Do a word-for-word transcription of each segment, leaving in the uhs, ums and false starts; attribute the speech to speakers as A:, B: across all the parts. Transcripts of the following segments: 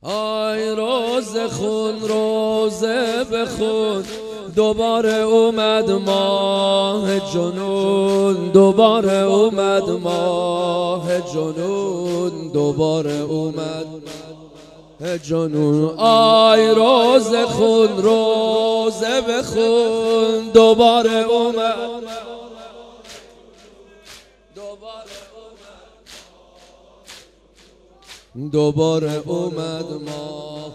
A: آی روزه خون روزه بخون، دوباره اومد ماه جنون، دوباره اومد ماه جنون، دوباره اومد جنون. آی روزه خون روزه بخون، دوباره اومد دوباره اومد ما.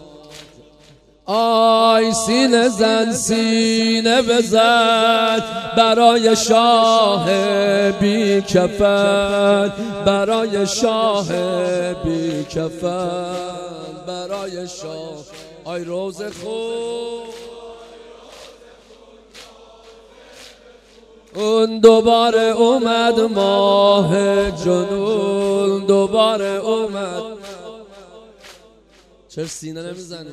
A: آی سینه زن سینه بزن برای شاه بی کفن، برای شاه بی کفن، برای شاه. آی روز خوب اون دوباره اومد ماه جنون، دوباره اومد. چرا سینه نمیزنی؟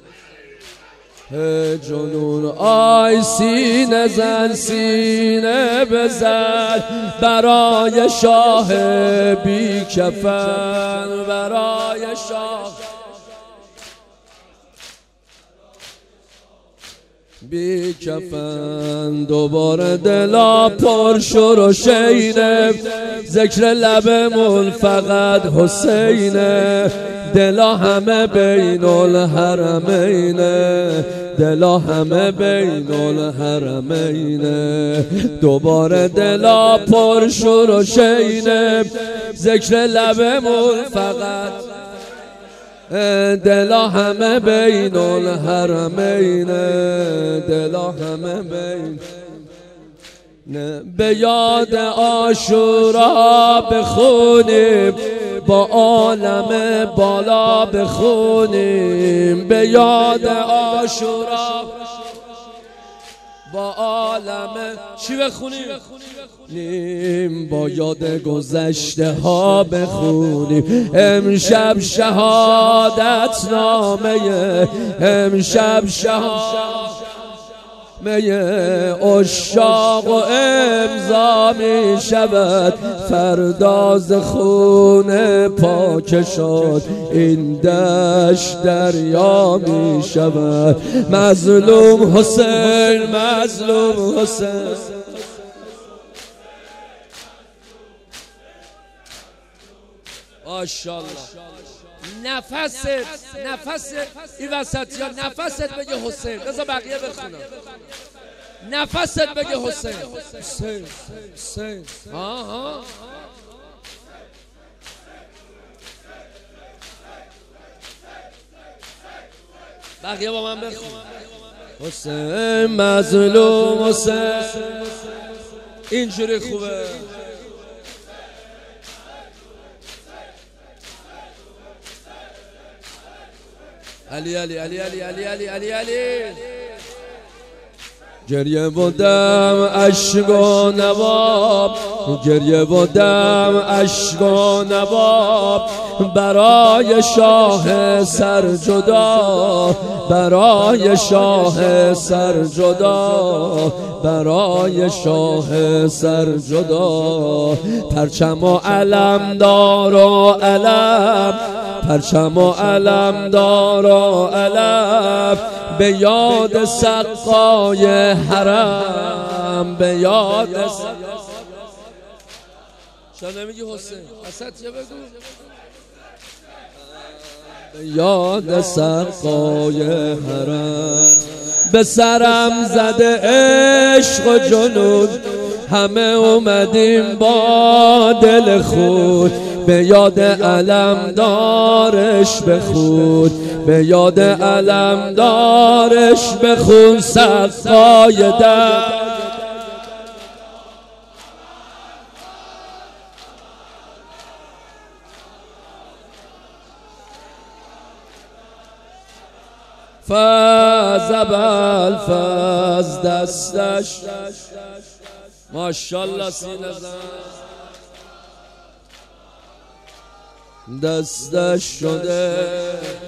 A: جنون. آی سینه زن سینه بزن برای شاه بی کفن، برای شاه بی کفن. دوباره دلا پر شور و شینه، ذکر لبمون فقط حسینه، دلا همه بین الحرمینه، دلا همه بین الحرمینه. دوباره دلا پر شور و شینه، ذکر لبمون فقط، دلا همه بین الحرمینه، دلا همه بین. به یاد عاشورا بخونیم، با عالم بالا بخونیم، به یاد عاشورا با عالم چی بخونیم؟ با یاد گذشته ها بخونیم. امشب شهادت نامه، امشب شهادت عشاق و امضا می شود، فرداز خون پاک شد این دشت دریا می شود. مظلوم حسین، مظلوم حسین. ماشاءالله. نفست نفست این وسط یا نفست بگه حسین. بذار بقیه بخونم. نفست بگه حسین. حسین حسین. آها بقیه با من بخون. حسین مظلوم حسین. اینجوری خوبه. علی علی علی علی علی علی علی علی. گریه و دم اشک و نواب، گریه و دم اشک و نواب، برای شاه سرجدا، برای شاه سرجدا، برای شاه سرجدا. پرچم و علم دار و علم، پرچم و علم دار و علم، به یاد سقای حرم، به یاد سقای. چرا نمیگی حسین؟ اسد یه بگو. به یاد سقای حرم، به سرم زده عشق و جنون، همه اومدیم با دل خود، به یاد علم دارش بخون، به یاد علم دارش بخون. سقای دم فاز بل فاز دستش. ماشاءالله سینه زن دستش شده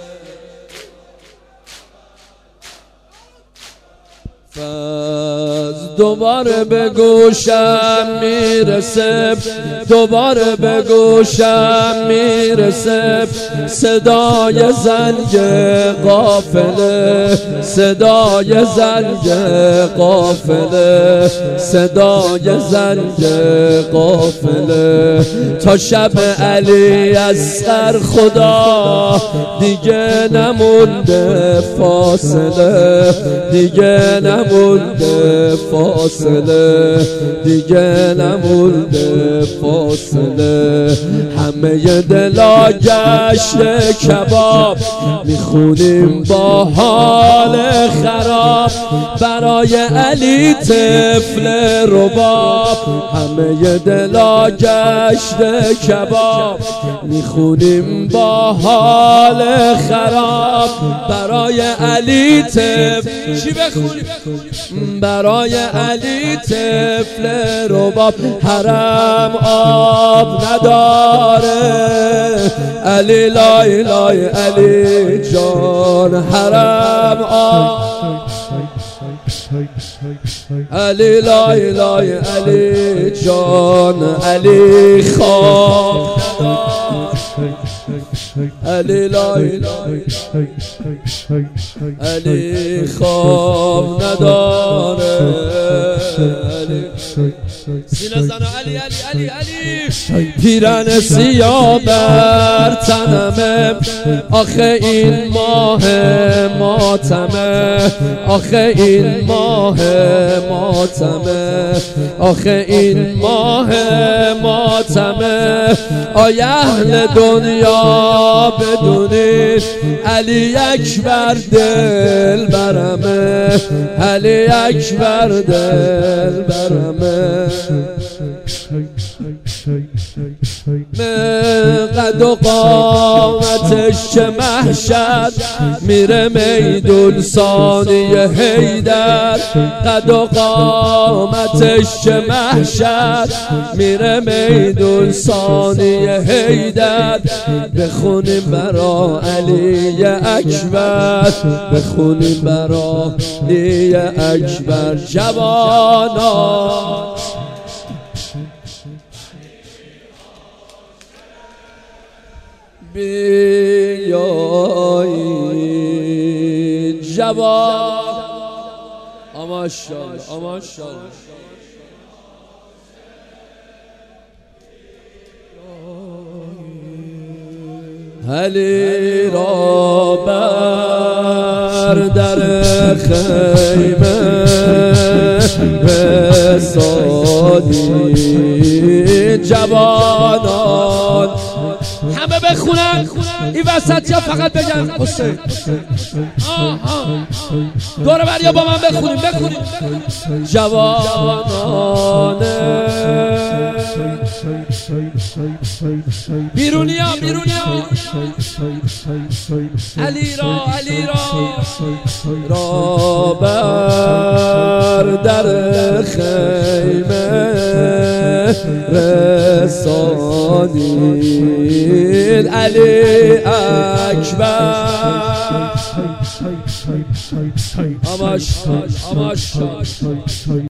A: فاز دوباره به گوشم میرسه، دوباره به گوشم میرسه صدای زنگ قافله، صدای زنگ قافله، صدای زنگ قافله. تا شب علی اصغر خدا دیگه نمونده فاصله، دیگه نمونده فاصله، دیگه نمونده فاصله. همه دلا گشت کباب میخونیم با حال خراب برای علی طفل رباب. همه دلا گشت کباب میخونیم با حال خراب برای علی طفل. چی بخونیم؟ برای علی طفل رباب. حرم آب نداره علی لای لای علی جان، حرم آب علی لای لای علی جان. علی خواب علی لای لای علی خواب نداره. سینه زن علی علی علی علی. پیرن سیاه بر تنمه آخه این ماه ماتمه، آخه این ماه ماتمه، آخه این ماه ماتمه. آی اهل دنیا بدونید علی اکبر دل برمه، علی اکبر دل برمه. قد و قامتش چه محشر میره میدون ثانیه حیدر. قد و قامتش چه محشر میره میدون ثانیه حیدر. بخونیم برا علی اکبر، بخونیم برا علی اکبر. جوانان بیایید جوان. ماشاءالله ماشاءالله. علی را بر در خیمه رسادی. جوانان همه بخونن این وسط، یا فقط بگن حسین؟ دوره بریا با من بخونیم بخونیم. جوانان بیرونیا بیرونیا علی را علی را را بر در خیمه رسانید. علی اکبر. آماش آماش